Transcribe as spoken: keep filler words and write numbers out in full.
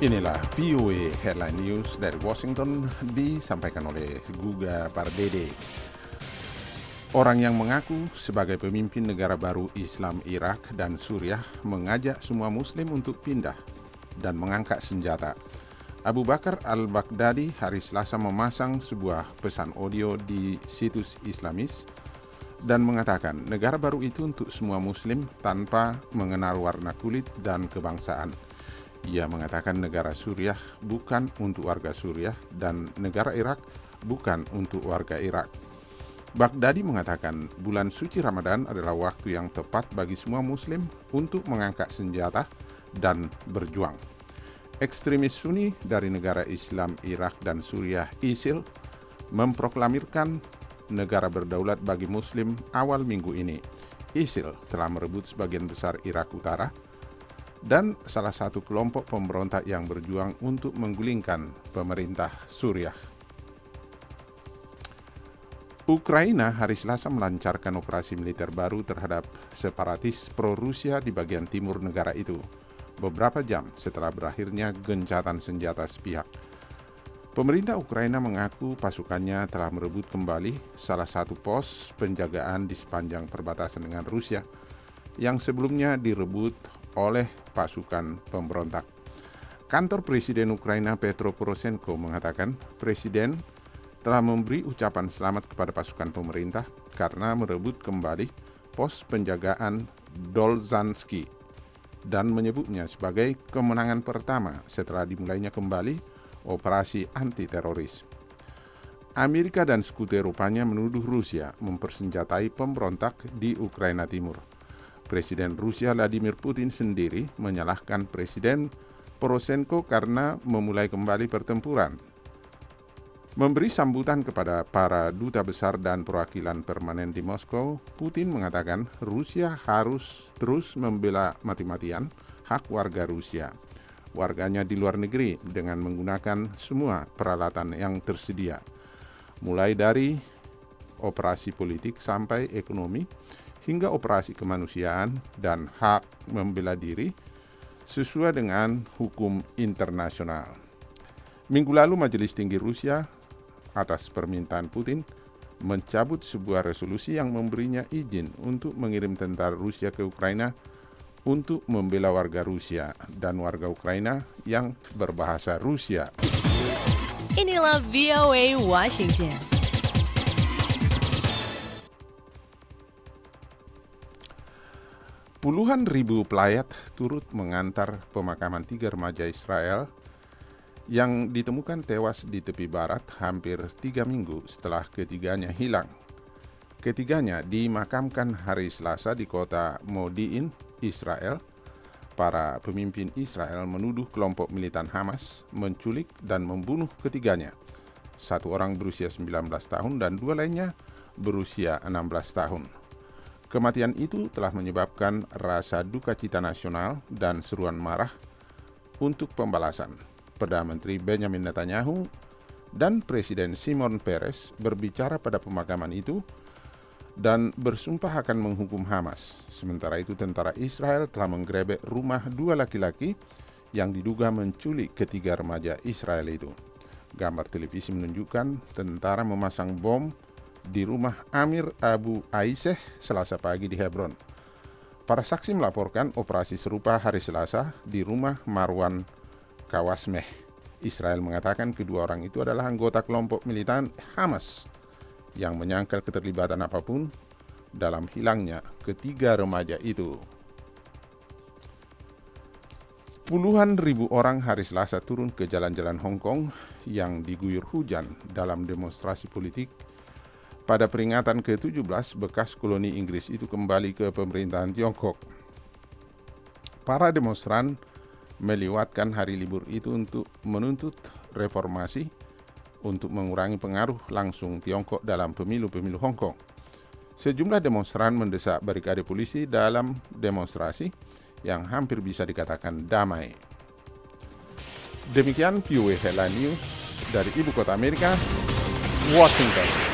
Inilah V O A Headline News dari Washington, disampaikan oleh Guga Pardede. Orang yang mengaku sebagai pemimpin negara baru Islam Irak dan Suriah mengajak semua muslim untuk pindah dan mengangkat senjata. Abu Bakar al-Baghdadi hari Selasa memasang sebuah pesan audio di situs Islamis dan mengatakan negara baru itu untuk semua muslim tanpa mengenal warna kulit dan kebangsaan. Ia mengatakan negara Suriah bukan untuk warga Suriah dan negara Irak bukan untuk warga Irak. Baghdadi mengatakan bulan suci Ramadan adalah waktu yang tepat bagi semua muslim untuk mengangkat senjata dan berjuang. Ekstremis Sunni dari negara Islam Irak dan Suriah I S I L memproklamirkan negara berdaulat bagi muslim awal minggu ini. I S I L telah merebut sebagian besar Irak Utara dan salah satu kelompok pemberontak yang berjuang untuk menggulingkan pemerintah Suriah. Ukraina hari Selasa melancarkan operasi militer baru terhadap separatis pro-Rusia di bagian timur negara itu, beberapa jam setelah berakhirnya gencatan senjata sepihak. Pemerintah Ukraina mengaku pasukannya telah merebut kembali salah satu pos penjagaan di sepanjang perbatasan dengan Rusia yang sebelumnya direbut oleh pasukan pemberontak. Kantor Presiden Ukraina Petro Poroshenko mengatakan Presiden telah memberi ucapan selamat kepada pasukan pemerintah karena merebut kembali pos penjagaan Dolzhansky dan menyebutnya sebagai kemenangan pertama setelah dimulainya kembali operasi anti-teroris. Amerika dan sekutu Eropanya menuduh Rusia mempersenjatai pemberontak di Ukraina Timur. Presiden Rusia Vladimir Putin sendiri menyalahkan Presiden Poroshenko karena memulai kembali pertempuran. Memberi sambutan kepada para duta besar dan perwakilan permanen di Moskow, Putin mengatakan Rusia harus terus membela mati-matian hak warga Rusia, warganya di luar negeri dengan menggunakan semua peralatan yang tersedia, mulai dari operasi politik sampai ekonomi, hingga operasi kemanusiaan dan hak membela diri sesuai dengan hukum internasional. Minggu lalu Majelis Tinggi Rusia atas permintaan Putin mencabut sebuah resolusi yang memberinya izin untuk mengirim tentara Rusia ke Ukraina untuk membela warga Rusia dan warga Ukraina yang berbahasa Rusia. Inilah V O A Washington. Puluhan ribu pelayat turut mengantar pemakaman tiga remaja Israel yang ditemukan tewas di tepi barat hampir tiga minggu setelah ketiganya hilang. Ketiganya dimakamkan hari Selasa di kota Modi'in, Israel. Para pemimpin Israel menuduh kelompok militan Hamas menculik dan membunuh ketiganya. Satu orang berusia sembilan belas tahun dan dua lainnya berusia enam belas tahun. Kematian itu telah menyebabkan rasa duka cita nasional dan seruan marah untuk pembalasan. Perdana Menteri Benjamin Netanyahu dan Presiden Shimon Peres berbicara pada pemakaman itu dan bersumpah akan menghukum Hamas. Sementara itu tentara Israel telah menggerebek rumah dua laki-laki yang diduga menculik ketiga remaja Israel itu. Gambar televisi menunjukkan tentara memasang bom di rumah Amir Abu Aiseh Selasa pagi di Hebron. Para saksi melaporkan operasi serupa hari Selasa di rumah Marwan Kawasmeh. Israel mengatakan kedua orang itu adalah anggota kelompok militan Hamas yang menyangkal keterlibatan apapun dalam hilangnya ketiga remaja itu. Puluhan ribu orang hari Selasa turun ke jalan-jalan Hong Kong yang diguyur hujan dalam demonstrasi politik pada peringatan ke tujuh belas bekas koloni Inggris itu kembali ke pemerintahan Tiongkok. Para demonstran melewatkan hari libur itu untuk menuntut reformasi untuk mengurangi pengaruh langsung Tiongkok dalam pemilu-pemilu Hong Kong. Sejumlah demonstran mendesak barikade polisi dalam demonstrasi yang hampir bisa dikatakan damai. Demikian V O A Headline News dari Ibu Kota Amerika, Washington.